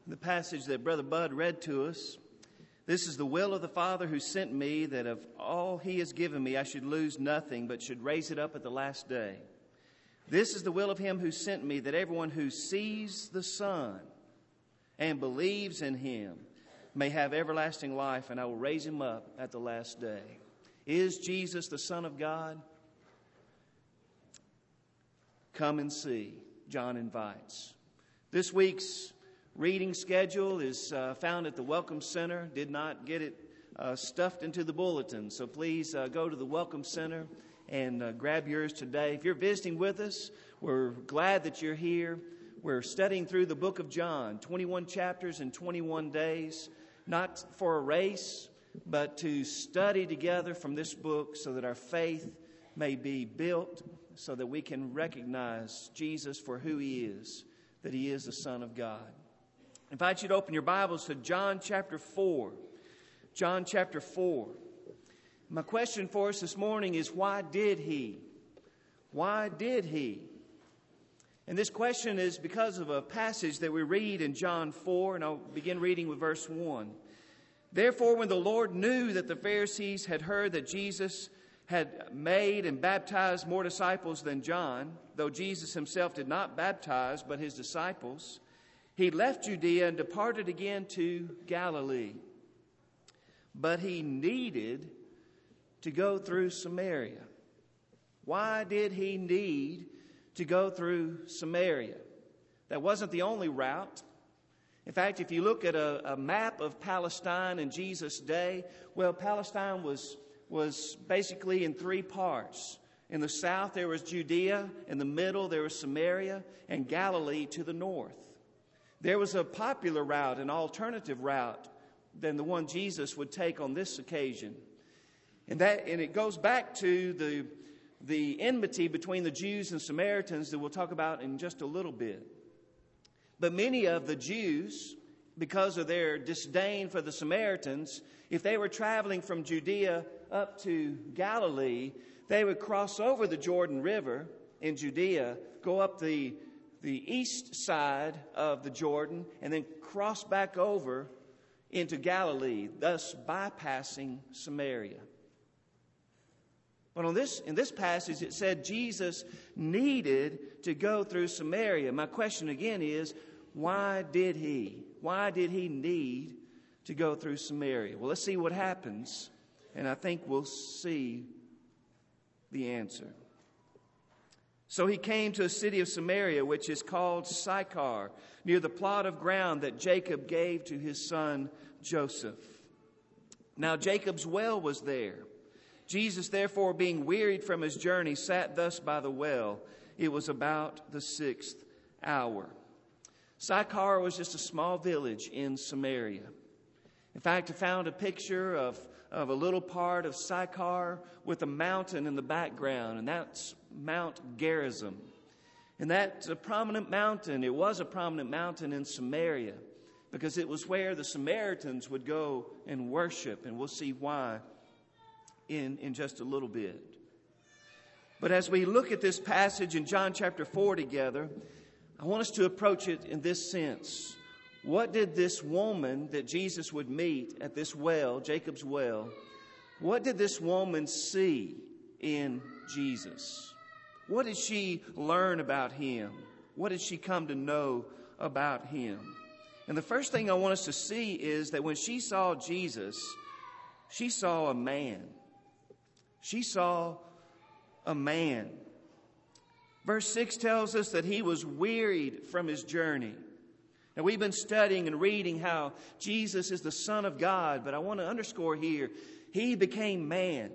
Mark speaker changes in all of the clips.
Speaker 1: the passage that Brother Bud read to us. This is the will of the Father who sent me, that of all he has given me I should lose nothing, but should raise it up at the last day. This is the will of him who sent me, that everyone who sees the Son and believes in him may have everlasting life, and I will raise him up at the last day. Is Jesus the Son of God? Come and see. John invites. This week's reading schedule is found at the Welcome Center. Did not get it stuffed into the bulletin, so please go to the Welcome Center and grab yours today. If you're visiting with us, we're glad that you're here. We're studying through the book of John, 21 chapters in 21 days, not for a race, but to study together from this book so that our faith may be built, so that we can recognize Jesus for who he is, that he is the Son of God. I invite you to open your Bibles to John chapter 4. John chapter 4. My question for us this morning is, why did he? Why did he? And this question is because of a passage that we read in John 4, and I'll begin reading with verse 1. Therefore, when the Lord knew that the Pharisees had heard that Jesus had made and baptized more disciples than John, though Jesus himself did not baptize, but his disciples, he left Judea and departed again to Galilee. But he needed to go through Samaria. Why did he need to go through Samaria? That wasn't the only route. In fact, if you look at a map of Palestine in Jesus' day, well, Palestine was basically in three parts. In the south, there was Judea. In the middle, there was Samaria, and Galilee to the north. There was a popular route, an alternative route than the one Jesus would take on this occasion. And it goes back to the enmity between the Jews and Samaritans that we'll talk about in just a little bit. But many of the Jews, because of their disdain for the Samaritans, if they were traveling from Judea up to Galilee, they would cross over the Jordan River in Judea, go up the east side of the Jordan, and then cross back over into Galilee, thus bypassing Samaria. But in this passage, it said Jesus needed to go through Samaria. My question again is, why did he? Why did he need to go through Samaria? Well, let's see what happens, and I think we'll see the answer. So he came to a city of Samaria, which is called Sychar, near the plot of ground that Jacob gave to his son Joseph. Now Jacob's well was there. Jesus, therefore, being wearied from his journey, sat thus by the well. It was about the 6th hour. Sychar was just a small village in Samaria. In fact, I found a picture of a little part of Sychar with a mountain in the background, and that's Mount Gerizim. And that's a prominent mountain. It was a prominent mountain in Samaria because it was where the Samaritans would go and worship, and we'll see why in just a little bit. But as we look at this passage in John chapter 4 together, I want us to approach it in this sense. What did this woman that Jesus would meet at this well, Jacob's well, what did this woman see in Jesus? What did she learn about him? What did she come to know about him? And the first thing I want us to see is that when she saw Jesus, she saw a man. She saw a man. Verse 6 tells us that he was wearied from his journey. Now, we've been studying and reading how Jesus is the Son of God, but I want to underscore here, he became man.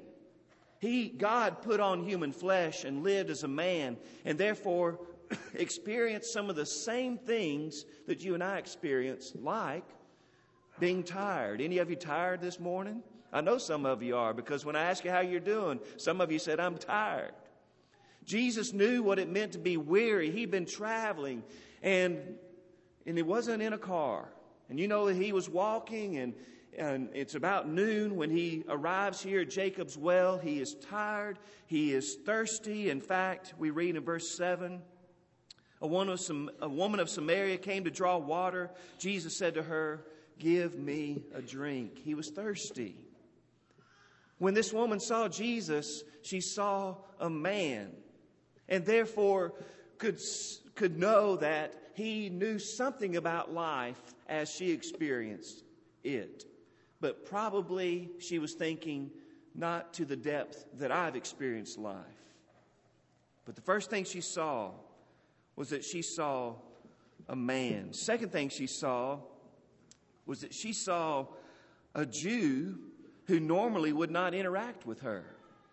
Speaker 1: God put on human flesh and lived as a man, and therefore experienced some of the same things that you and I experience, like being tired. Any of you tired this morning? I know some of you are, because when I ask you how you're doing, some of you said, I'm tired. Jesus knew what it meant to be weary. He'd been traveling, and it wasn't in a car. And you know that he was walking, and it's about noon when he arrives here at Jacob's well. He is tired. He is thirsty. In fact, we read in verse 7, a woman of Samaria came to draw water. Jesus said to her, "Give me a drink." He was thirsty. When this woman saw Jesus, she saw a man, and therefore could know that he knew something about life as she experienced it. But probably she was thinking, not to the depth that I've experienced life. But the first thing she saw was that she saw a man. Second thing she saw was that she saw a Jew who normally would not interact with her.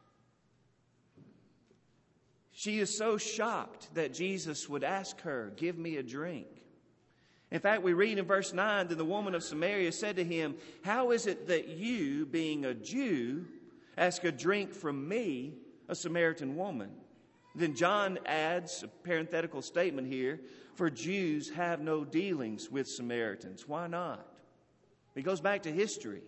Speaker 1: She is so shocked that Jesus would ask her, "Give me a drink." In fact, we read in verse 9 that the woman of Samaria said to him, "How is it that you, being a Jew, ask a drink from me, a Samaritan woman?" Then John adds a parenthetical statement here, "For Jews have no dealings with Samaritans." Why not? It goes back to history.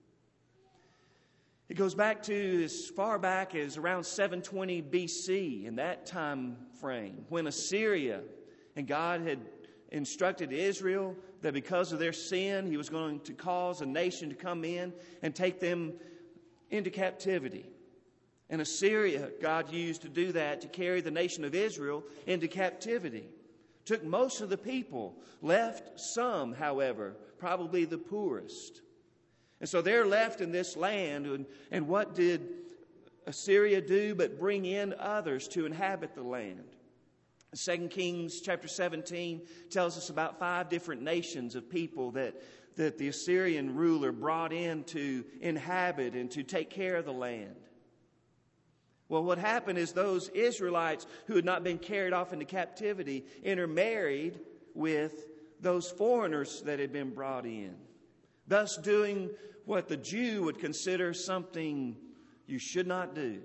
Speaker 1: It goes back to as far back as around 720 BC, in that time frame, when Assyria, and God had instructed Israel that because of their sin, He was going to cause a nation to come in and take them into captivity. And Assyria, God used to do that, to carry the nation of Israel into captivity. Took most of the people, left some, however, probably the poorest. And so they're left in this land, and what did Assyria do but bring in others to inhabit the land? 2 Kings chapter 17 tells us about 5 different nations of people that the Assyrian ruler brought in to inhabit and to take care of the land. Well, what happened is those Israelites who had not been carried off into captivity intermarried with those foreigners that had been brought in, thus doing what the Jew would consider something you should not do.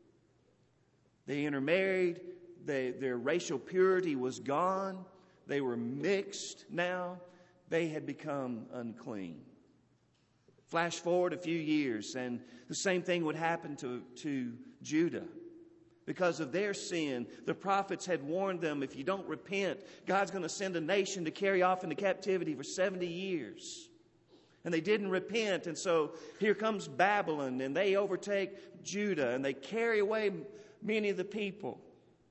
Speaker 1: They intermarried. Their racial purity was gone. They were mixed now. They had become unclean. Flash forward a few years, and the same thing would happen to Judah. Because of their sin, the prophets had warned them, if you don't repent, God's going to send a nation to carry off into captivity for 70 years. And they didn't repent, and so here comes Babylon, and they overtake Judah, and they carry away many of the people.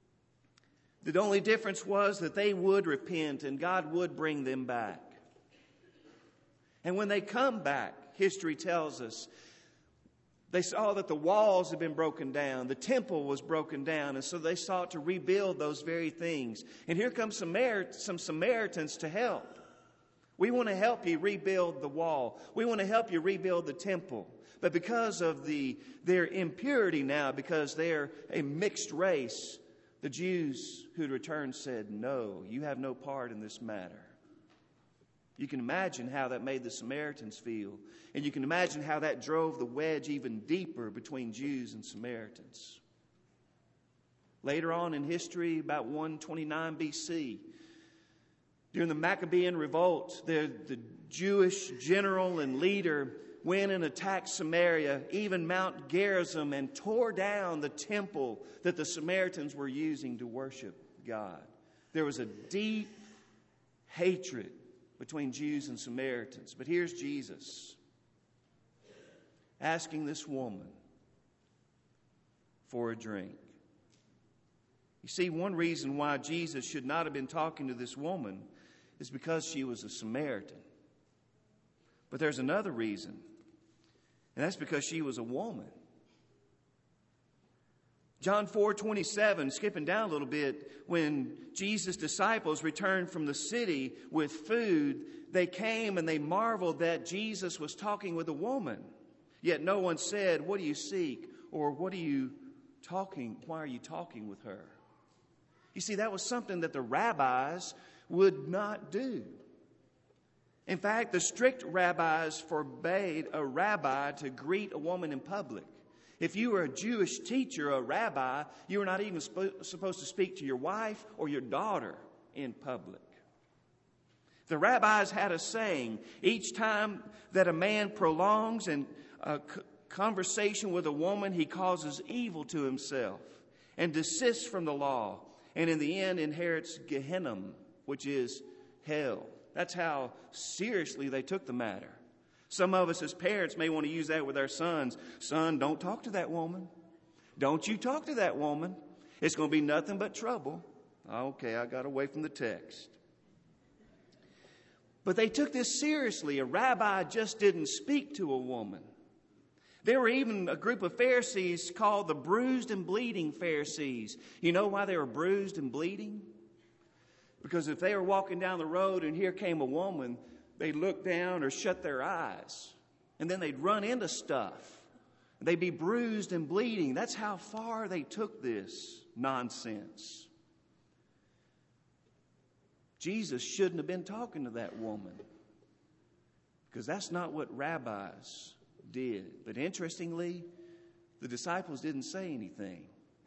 Speaker 1: The only difference was that they would repent, and God would bring them back. And when they come back, history tells us, they saw that the walls had been broken down. The temple was broken down. And so they sought to rebuild those very things. And here come some Samaritans to help. We want to help you rebuild the wall. We want to help you rebuild the temple. But because of their impurity now, because they're a mixed race, the Jews who had returned said, "No, you have no part in this matter." You can imagine how that made the Samaritans feel. And you can imagine how that drove the wedge even deeper between Jews and Samaritans. Later on in history, about 129 BC, during the Maccabean revolt, the Jewish general and leader went and attacked Samaria, even Mount Gerizim, and tore down the temple that the Samaritans were using to worship God. There was a deep hatred between Jews and Samaritans. But here's Jesus asking this woman for a drink. You see, one reason why Jesus should not have been talking to this woman is because she was a Samaritan. But there's another reason, and that's because she was a woman. John 4:27, skipping down a little bit, when Jesus' disciples returned from the city with food, they came and they marveled that Jesus was talking with a woman. Yet no one said, "What do you seek?" or "What are you talking? Why are you talking with her?" You see, that was something that the rabbis would not do. In fact, the strict rabbis forbade a rabbi to greet a woman in public. If you were a Jewish teacher, a rabbi, you were not even supposed to speak to your wife or your daughter in public. The rabbis had a saying, each time that a man prolongs a conversation with a woman, he causes evil to himself and desists from the law. and in the end inherits Gehenna, which is hell. That's how seriously they took the matter. Some of us as parents may want to use that with our sons. Son, don't talk to that woman. Don't you talk to that woman. It's going to be nothing but trouble. Okay, I got away from the text. But they took this seriously. A rabbi just didn't speak to a woman. There were even a group of Pharisees called the bruised and bleeding Pharisees. You know why they were bruised and bleeding? Because if they were walking down the road and here came a woman, they'd look down or shut their eyes. And then they'd run into stuff. They'd be bruised and bleeding. That's how far they took this nonsense. Jesus shouldn't have been talking to that woman, because that's not what rabbis did. But interestingly, the disciples didn't say anything.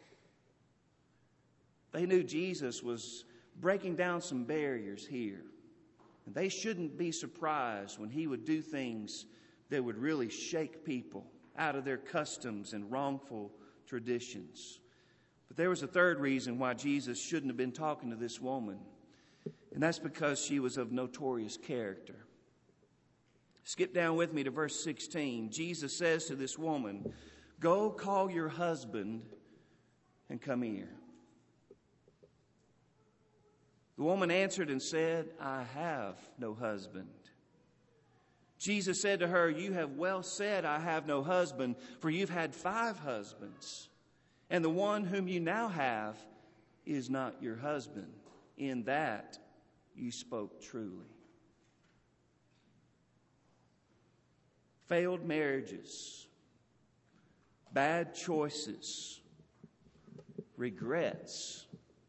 Speaker 1: They knew Jesus was breaking down some barriers here. And they shouldn't be surprised when he would do things that would really shake people out of their customs and wrongful traditions. But there was a third reason why Jesus shouldn't have been talking to this woman. And that's because she was of notorious character. Skip down with me to verse 16. Jesus says to this woman, "Go call your husband and come here." The woman answered and said, "I have no husband." Jesus said to her, "You have well said, I have no husband, for you've had 5 husbands, and the one whom you now have is not your husband. In that you spoke truly." Failed marriages, bad choices, regrets,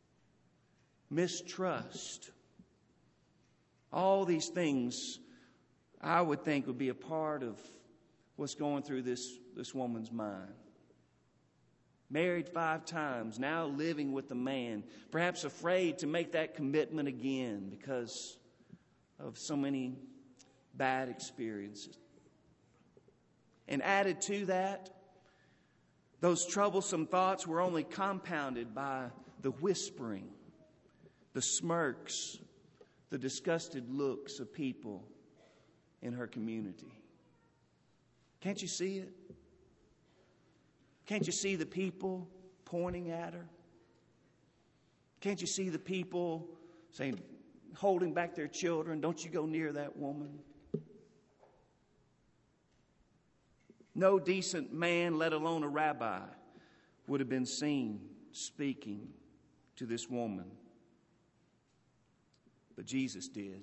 Speaker 1: mistrust, all these things I would think would be a part of what's going through this woman's mind. Married 5 times, now living with a man, perhaps afraid to make that commitment again because of so many bad experiences. And added to that, those troublesome thoughts were only compounded by the whispering, the smirks, the disgusted looks of people in her community. Can't you see it? Can't you see the people pointing at her? Can't you see the people saying, holding back their children, "Don't you go near that woman"? No decent man, let alone a rabbi, would have been seen speaking to this woman. But Jesus did.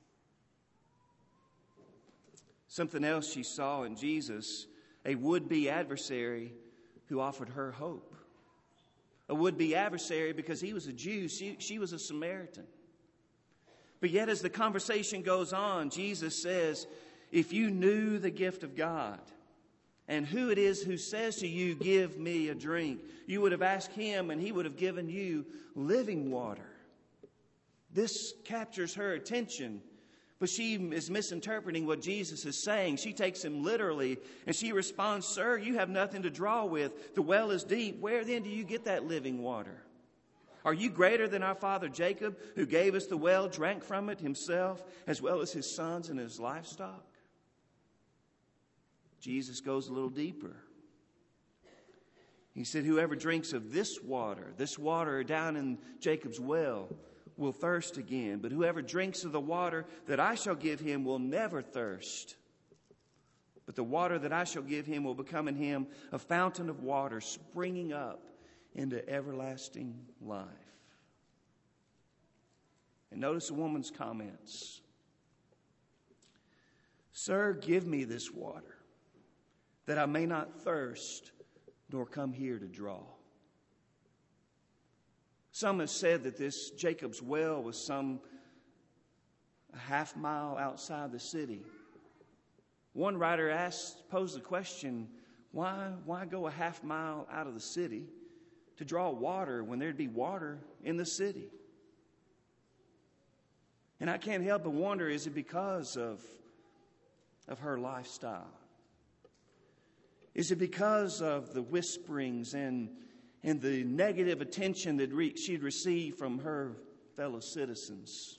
Speaker 1: Something else she saw in Jesus, a would-be adversary who offered her hope. A would-be adversary because he was a Jew, she was a Samaritan. But yet as the conversation goes on, Jesus says, "If you knew the gift of God and who it is who says to you, 'Give me a drink,' you would have asked him and he would have given you living water." This captures her attention, but she is misinterpreting what Jesus is saying. She takes him literally and she responds, "Sir, you have nothing to draw with. The well is deep. Where then do you get that living water? Are you greater than our father Jacob, who gave us the well, drank from it himself, as well as his sons and his livestock?" Jesus goes a little deeper. He said, "Whoever drinks of this water down in Jacob's well, will thirst again. But whoever drinks of the water that I shall give him will never thirst. But the water that I shall give him will become in him a fountain of water springing up into everlasting life." And notice the woman's comments. "Sir, give me this water, that I may not thirst, nor come here to draw." Some have said that this Jacob's well was a half mile outside the city. One writer posed the question, why go a half mile out of the city to draw water when there'd be water in the city? And I can't help but wonder, is it because of her lifestyle? Is it because of the whisperings and and the negative attention that she'd received from her fellow citizens?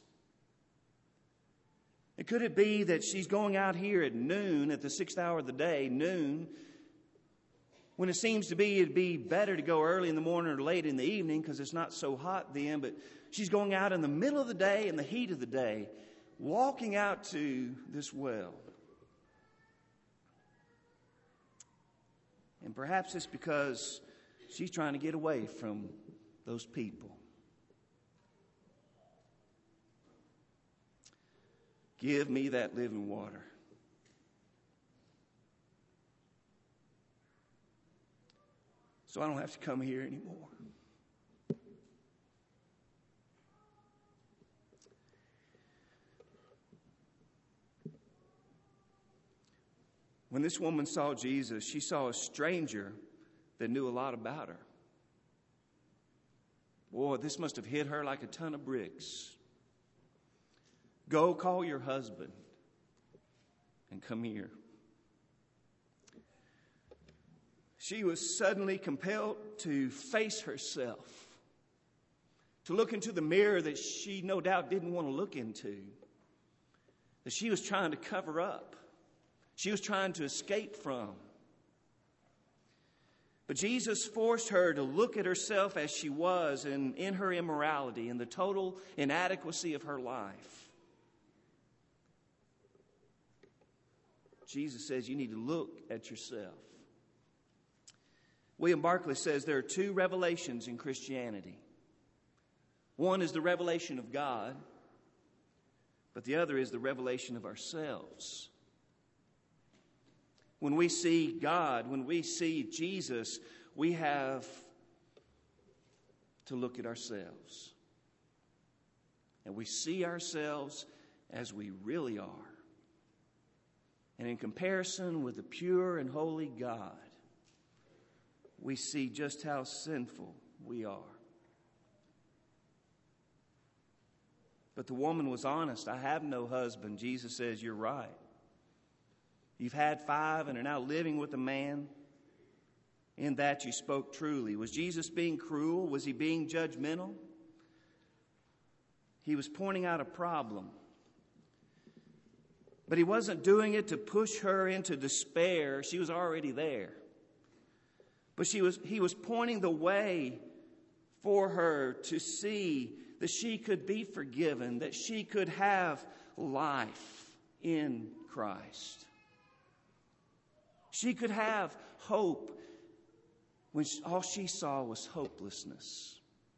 Speaker 1: And could it be that she's going out here at noon, at the 6th hour of the day, noon, when it seems to be it'd be better to go early in the morning or late in the evening because it's not so hot then, but she's going out in the middle of the day, in the heat of the day, walking out to this well. And perhaps it's because she's trying to get away from those people. Give me that living water. So I don't have to come here anymore. When this woman saw Jesus, she saw a stranger that knew a lot about her. Boy, this must have hit her like a ton of bricks. Go call your husband and come here. She was suddenly compelled to face herself, to look into the mirror that she no doubt didn't want to look into, that she was trying to cover up, she was trying to escape from. But Jesus forced her to look at herself as she was and in her immorality and the total inadequacy of her life. Jesus says you need to look at yourself. William Barclay says there are two revelations in Christianity. One is the revelation of God, but the other is the revelation of ourselves. When we see God, when we see Jesus, we have to look at ourselves. And we see ourselves as we really are. And in comparison with the pure and holy God, we see just how sinful we are. But the woman was honest. I have no husband. Jesus says, you're right. You've had 5 and are now living with a man. In that you spoke truly. Was Jesus being cruel? Was he being judgmental? He was pointing out a problem. But he wasn't doing it to push her into despair. She was already there. But he was pointing the way for her to see that she could be forgiven, that she could have life in Christ. She could have hope when all she saw was hopelessness.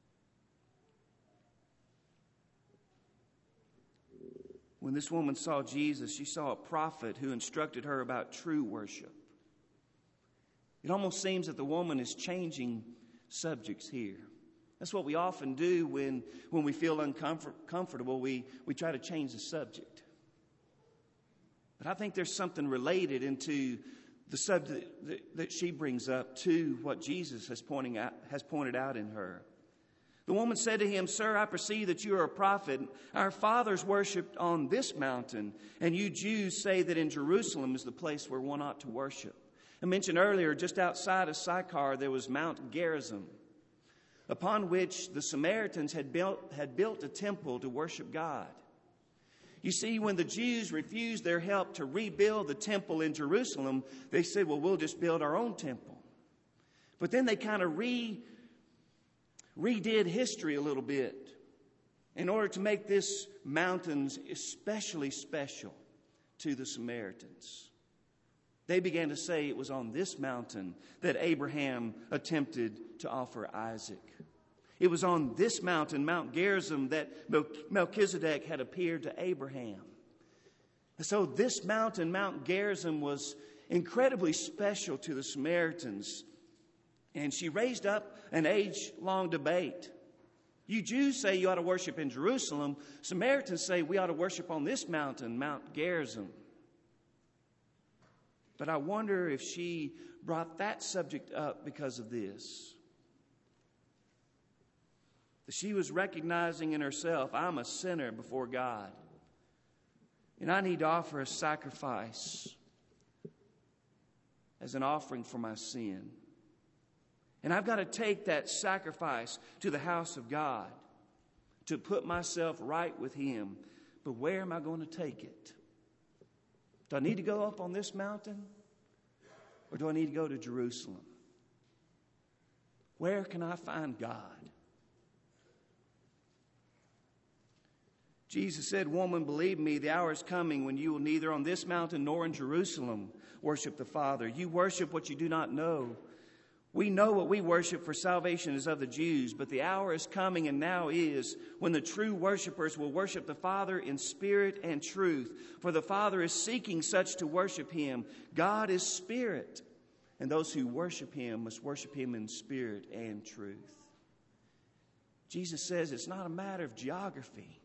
Speaker 1: When this woman saw Jesus, she saw a prophet who instructed her about true worship. It almost seems that the woman is changing subjects here. That's what we often do when we feel uncomfortable. We try to change the subject. But I think there's something related into the subject that she brings up to what Jesus has pointed out in her. The woman said to him, Sir, I perceive that you are a prophet. Our fathers worshipped on this mountain, and you Jews say that in Jerusalem is the place where one ought to worship. I mentioned earlier, just outside of Sychar, there was Mount Gerizim, upon which the Samaritans had built a temple to worship God. You see, when the Jews refused their help to rebuild the temple in Jerusalem, they said, well, we'll just build our own temple. But then they kind of redid history a little bit in order to make this mountain especially special to the Samaritans. They began to say it was on this mountain that Abraham attempted to offer Isaac. It was on this mountain, Mount Gerizim, that Melchizedek had appeared to Abraham. And so this mountain, Mount Gerizim, was incredibly special to the Samaritans. And she raised up an age-long debate. You Jews say you ought to worship in Jerusalem. Samaritans say we ought to worship on this mountain, Mount Gerizim. But I wonder if she brought that subject up because of this. She was recognizing in herself, I'm a sinner before God. And I need to offer a sacrifice as an offering for my sin. And I've got to take that sacrifice to the house of God to put myself right with Him. But where am I going to take it? Do I need to go up on this mountain? Or do I need to go to Jerusalem? Where can I find God? Jesus said, "Woman, believe me, the hour is coming when you will neither on this mountain nor in Jerusalem worship the Father. You worship what you do not know. We know what we worship, for salvation is of the Jews. But the hour is coming, and now is, when the true worshipers will worship the Father in spirit and truth. For the Father is seeking such to worship Him. God is spirit, and those who worship Him must worship Him in spirit and truth." Jesus says it's not a matter of geography.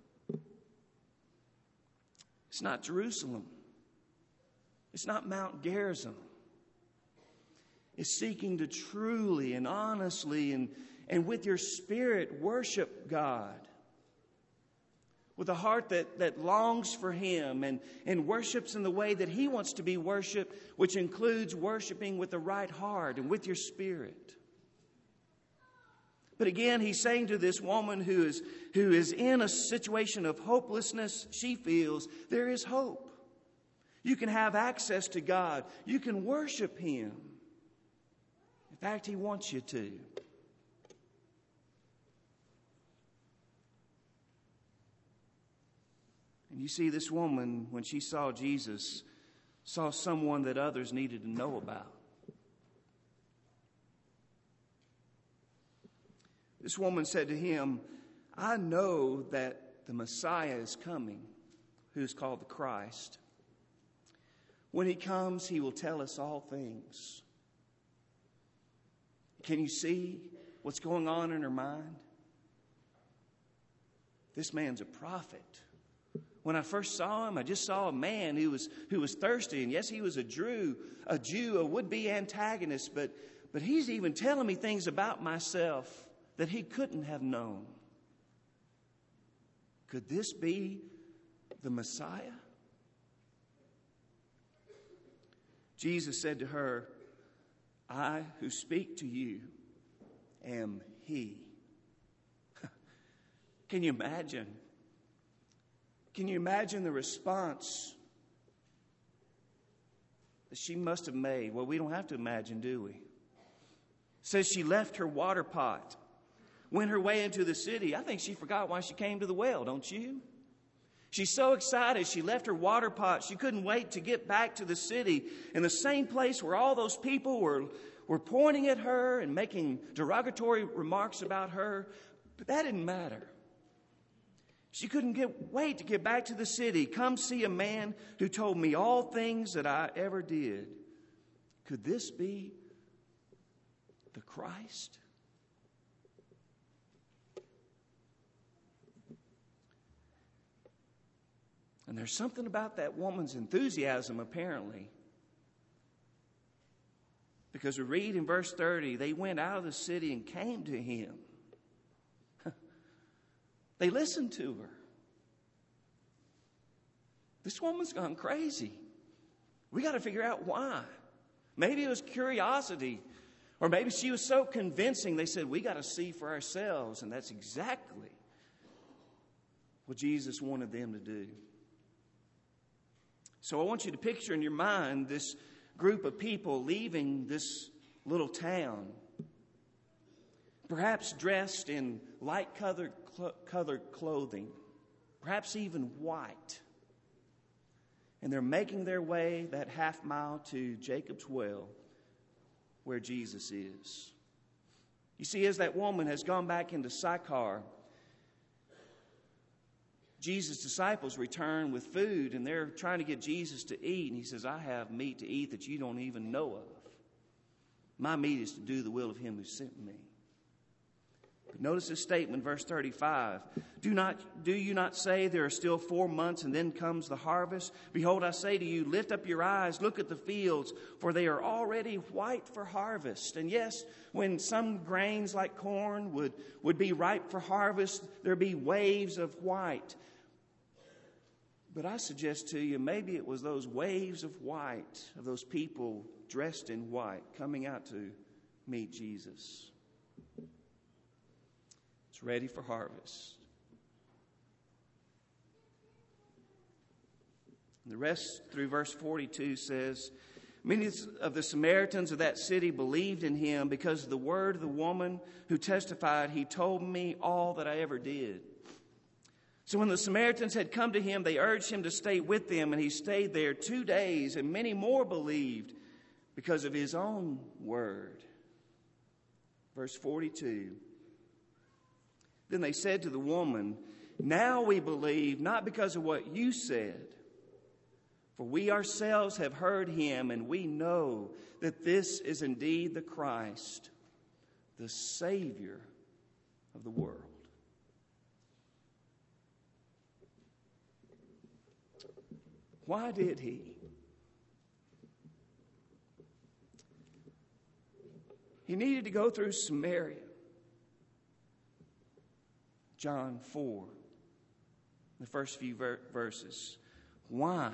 Speaker 1: It's not Jerusalem. It's not Mount Gerizim. It's seeking to truly and honestly and with your spirit worship God. With a heart that longs for Him and worships in the way that He wants to be worshiped, which includes worshiping with the right heart and with your spirit. But again, He's saying to this woman who is in a situation of hopelessness, she feels there is hope. You can have access to God. You can worship Him. In fact, He wants you to. And you see, this woman, when she saw Jesus, saw someone that others needed to know about. This woman said to Him, "I know that the Messiah is coming, who is called the Christ. When He comes, He will tell us all things." Can you see what's going on in her mind? This man's a prophet. When I first saw him, I just saw a man who was thirsty. And yes, he was a Jew, a would-be antagonist. But he's even telling me things about myself that he couldn't have known. Could this be the Messiah? Jesus said to her, "I who speak to you am He." Can you imagine? Can you imagine the response that she must have made? Well, we don't have to imagine, do we? It says she left her water pot, went her way into the city. I think she forgot why she came to the well, don't you? She's so excited, she left her water pot. She couldn't wait to get back to the city, in the same place where all those people were pointing at her and making derogatory remarks about her. But that didn't matter. She couldn't wait to get back to the city. Come see a man who told me all things that I ever did. Could this be the Christ? And there's something about that woman's enthusiasm, apparently. Because we read in verse 30, they went out of the city and came to Him. They listened to her. This woman's gone crazy. We got to figure out why. Maybe it was curiosity. Or maybe she was so convincing, they said, we got to see for ourselves. And that's exactly what Jesus wanted them to do. So I want you to picture in your mind this group of people leaving this little town, perhaps dressed in light-colored clothing, perhaps even white. And they're making their way that half mile to Jacob's well, where Jesus is. You see, as that woman has gone back into Sychar, Jesus' disciples return with food, and they're trying to get Jesus to eat. And He says, "I have meat to eat that you don't even know of. My meat is to do the will of Him who sent me." But notice this statement, verse 35. Do you not say there are still 4 months and then comes the harvest? Behold, I say to you, lift up your eyes, look at the fields, for they are already white for harvest. And yes, when some grains like corn would be ripe for harvest, there'd be waves of white. But I suggest to you, maybe it was those waves of white, of those people dressed in white, coming out to meet Jesus. is ready for harvest. The rest through verse 42 says, many of the Samaritans of that city believed in him because of the word of the woman who testified, he told me all that I ever did. So when the Samaritans had come to him, they urged him to stay with them, and he stayed there 2 days, and many more believed because of his own word. Verse 42. Then they said to the woman, now we believe, not because of what you said, for we ourselves have heard him, and we know that this is indeed the Christ, the Savior of the world. Why did he? He needed to go through Samaria. John 4, the first few verses. Why?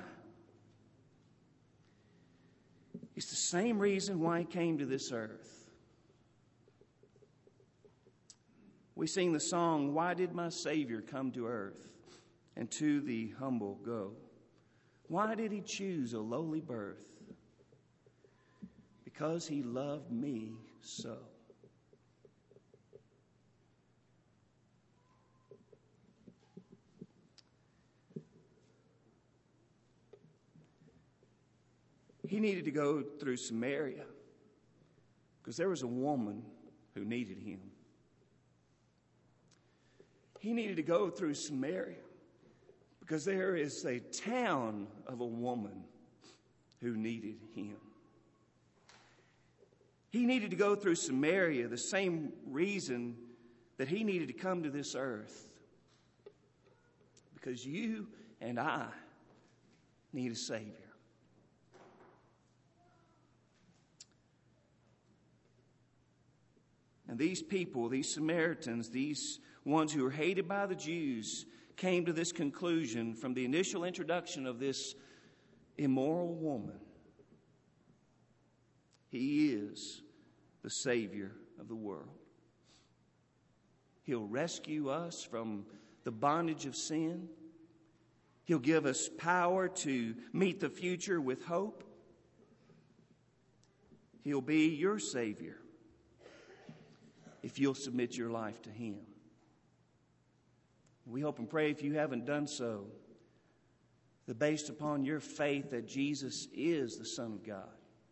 Speaker 1: It's the same reason why he came to this earth. We sing the song, why did my Savior come to earth and to the humble go? Why did he choose a lowly birth? Because he loved me so. He needed to go through Samaria because there was a woman who needed him. He needed to go through Samaria because there is a town of a woman who needed him. He needed to go through Samaria the same reason that he needed to come to this earth. Because you and I need a Savior. And these people, these Samaritans, these ones who were hated by the Jews, came to this conclusion from the initial introduction of this immoral woman. He is the Savior of the world. He'll rescue us from the bondage of sin. He'll give us power to meet the future with hope. He'll be your Savior if you'll submit your life to him. We hope and pray, if you haven't done so, that based upon your faith that Jesus is the Son of God,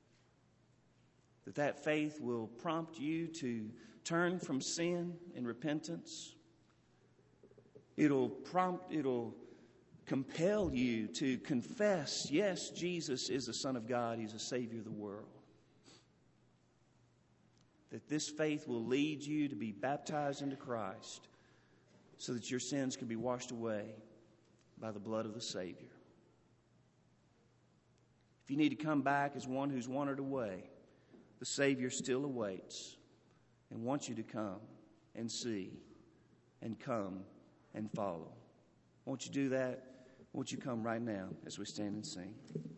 Speaker 1: that faith will prompt you to turn from sin in repentance. It'll compel you to confess, yes, Jesus is the Son of God. He's the Savior of the world. That this faith will lead you to be baptized into Christ so that your sins can be washed away by the blood of the Savior. If you need to come back as one who's wandered away, the Savior still awaits and wants you to come and see and come and follow. Won't you do that? Won't you come right now as we stand and sing?